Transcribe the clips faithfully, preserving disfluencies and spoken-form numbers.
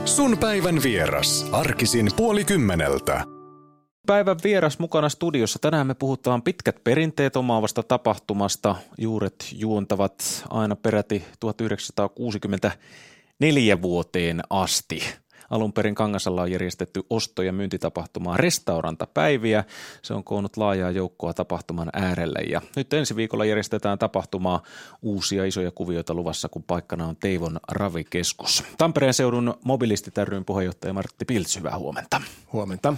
Sun päivän vieras. Arkisin puoli kymmeneltä. Päivän vieras mukana studiossa. Tänään me puhutaan pitkät perinteet omaavasta tapahtumasta. Juuret juontavat aina peräti tuhatyhdeksänsataakuusikymmentäneljä vuoteen asti. Alun perin Kangasalla on järjestetty osto- ja myyntitapahtumaa Restauranta-päiviä. Se on koonnut laajaa joukkoa tapahtuman äärelle. Ja nyt ensi viikolla järjestetään tapahtumaa. Uusia isoja kuvioita luvassa, kun paikkana on Teivon ravikeskus. Tampereen seudun Mobilistit ry:n puheenjohtaja Martti Pilz, hyvää huomenta. Huomenta.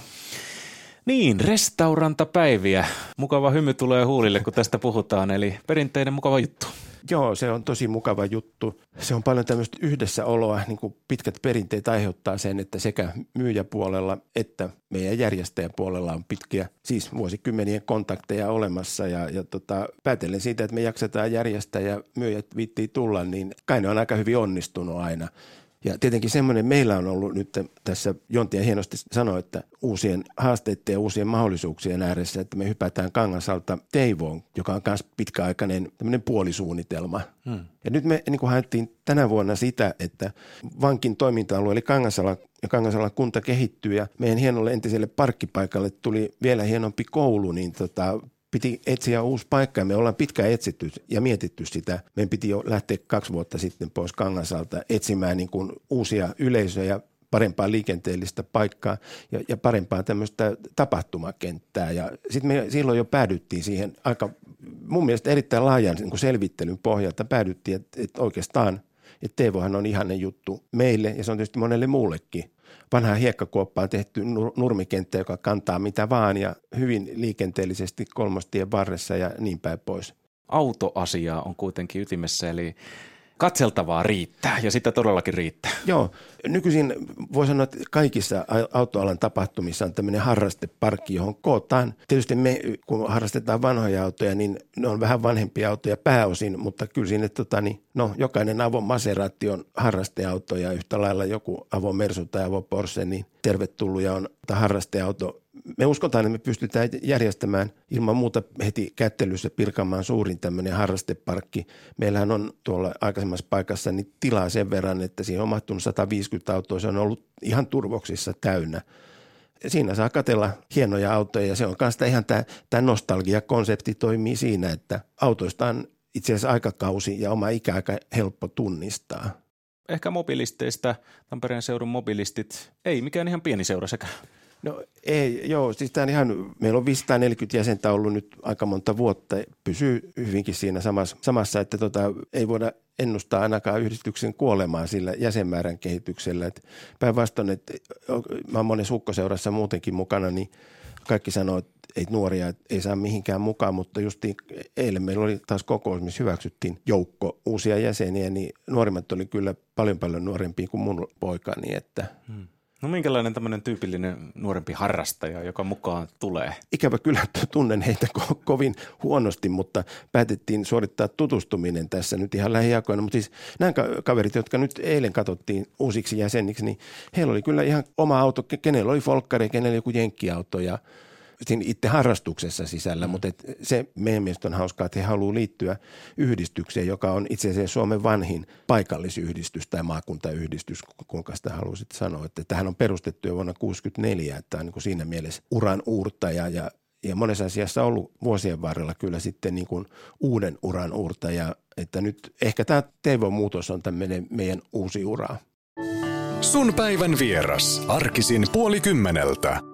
Niin, Restauranta-päiviä. Mukava hymy tulee huulille, kun tästä puhutaan, eli perinteinen mukava juttu. Joo, se on tosi mukava juttu. Se on paljon tämmöistä yhdessäoloa, niin kuin pitkät perinteet aiheuttaa sen, että sekä myyjäpuolella että meidän järjestäjäpuolella on pitkiä, siis vuosikymmenien kontakteja olemassa. Ja, ja tota, päätellen siitä, että me jaksetaan järjestää ja myyjät viittii tulla, niin kai ne on aika hyvin onnistunut aina. Ja tietenkin semmoinen meillä on ollut nyt tässä, Jontia hienosti sanoi, että uusien haasteiden ja uusien mahdollisuuksien ääressä, että me hypätään Kangasalta Teivoon, joka on myös pitkäaikainen tämmöinen puolisuunnitelma. Hmm. Ja nyt me niin kuin haettiin tänä vuonna sitä, että vankin toiminta-alue eli Kangasala ja Kangasalan kunta kehittyy ja meidän hienolle entiselle parkkipaikalle tuli vielä hienompi koulu, niin tota, piti etsiä uusi paikka ja me ollaan pitkään etsitty ja mietitty sitä. Meidän piti jo lähteä kaksi vuotta sitten pois Kangasalta etsimään niin kuin uusia yleisöjä, parempaa liikenteellistä paikkaa ja, ja parempaa tämmöistä tapahtumakenttää. Ja sitten me silloin jo päädyttiin siihen aika mun mielestä erittäin laajan niin kuin selvittelyn pohjalta päädyttiin, että, että oikeastaan että Teivohan on ihanen juttu meille ja se on tietysti monelle muullekin. Vanhaan hiekkakuoppaan tehty nur- nurmikenttä, joka kantaa mitä vaan ja hyvin liikenteellisesti kolmostien varressa ja niin päin pois. Autoasiaa on kuitenkin ytimessä, eli katseltavaa riittää ja sitä todellakin riittää. Joo, nykyisin voi sanoa, että kaikissa autoalan tapahtumissa on tämmöinen harrasteparkki, johon kootaan. Tietysti me, kun harrastetaan vanhoja autoja, niin ne on vähän vanhempia autoja pääosin, mutta kyllä siinä, tota, niin, no, jokainen avo Maserati on harrasteauto ja yhtä lailla joku avo Mersu tai avo Porsche, niin tervetullut ja on harrasteauto. Me uskotaan, että me pystytään järjestämään ilman muuta heti kättelyssä Pirkanmaan suurin tämmöinen harrasteparkki. Meillähän on tuolla aikaisemmassa paikassa niin tilaa sen verran, että siinä on mahtunut sata viisikymmentä autoa. Se on ollut ihan turvoksissa täynnä. Siinä saa katsella hienoja autoja ja se on myös ihan tämä, tämä nostalgia-konsepti toimii siinä, että autoista on itse asiassa aikakausi ja oma ikä aika helppo tunnistaa. Ehkä mobilisteista, Tampereen seudun mobilistit, ei mikään ihan pieni seura sekään. No ei, joo, siis tämä on ihan, meillä on viisisataaneljäkymmentä jäsentä ollut nyt aika monta vuotta, pysyy hyvinkin siinä samassa, samassa että tota, ei voida ennustaa ainakaan yhdistyksen kuolemaa sillä jäsenmäärän kehityksellä. Et päinvastoin, että mä oon monessa hukkoseurassa muutenkin mukana, niin kaikki sanoo, että ei nuoria ei saa mihinkään mukaan, mutta justiin eilen meillä oli taas kokous, missä hyväksyttiin joukko uusia jäseniä, niin nuorimmat oli kyllä paljon paljon nuorempia kuin mun poikani, että hmm. No minkälainen tämmöinen tyypillinen nuorempi harrastaja, joka mukaan tulee? Ikävä kyllä tunnen heitä ko- kovin huonosti, mutta päätettiin suorittaa tutustuminen tässä nyt ihan lähiaikoina. Mutta siis nämä kaverit, jotka nyt eilen katsottiin uusiksi jäseniksi, niin heillä oli kyllä ihan oma auto, kenellä oli folkkari, kenellä joku jenkkiauto ja siinä itse harrastuksessa sisällä, mm. mutta et se meidän mielestä on hauskaa, että he haluaa liittyä yhdistykseen, joka on itse asiassa Suomen vanhin paikallisyhdistys tai maakuntayhdistys, kuinka sitä haluaisit sanoa. Että tähän on perustettu jo vuonna tuhatyhdeksänsataakuusikymmentäneljä, että on niin kuin siinä mielessä uran uurtaja ja, ja monessa asiassa ollut vuosien varrella kyllä sitten niin kuin uuden uran uurtaja, että nyt ehkä tämä Teivon muutos on tämmöinen meidän uusi ura. Sun päivän vieras. Arkisin puoli kymmeneltä.